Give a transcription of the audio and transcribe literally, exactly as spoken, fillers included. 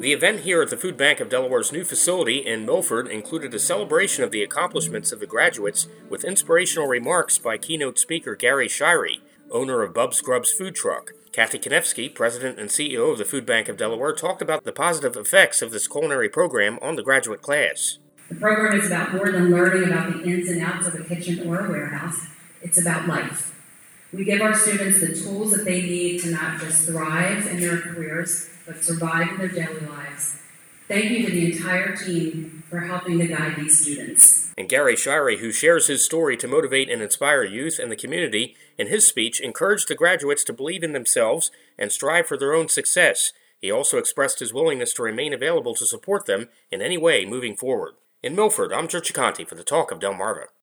The event here at the Food Bank of Delaware's new facility in Milford included a celebration of the accomplishments of the graduates with inspirational remarks by keynote speaker Gary Shirey, owner of Bub's Grubs food truck. Kathy Konevsky, president and C E O of the Food Bank of Delaware, talked about the positive effects of this culinary program on the graduate class. The program is about more than learning about the ins and outs of a kitchen or a warehouse. It's about life. We give our students the tools that they need to not just thrive in their careers, but survive in their daily lives. Thank you to the entire team for helping to guide these students. And Gary Shirey, who shares his story to motivate and inspire youth and the community, in his speech encouraged the graduates to believe in themselves and strive for their own success. He also expressed his willingness to remain available to support them in any way moving forward. In Milford, I'm Joe Ciconti for the Talk of Delmarva.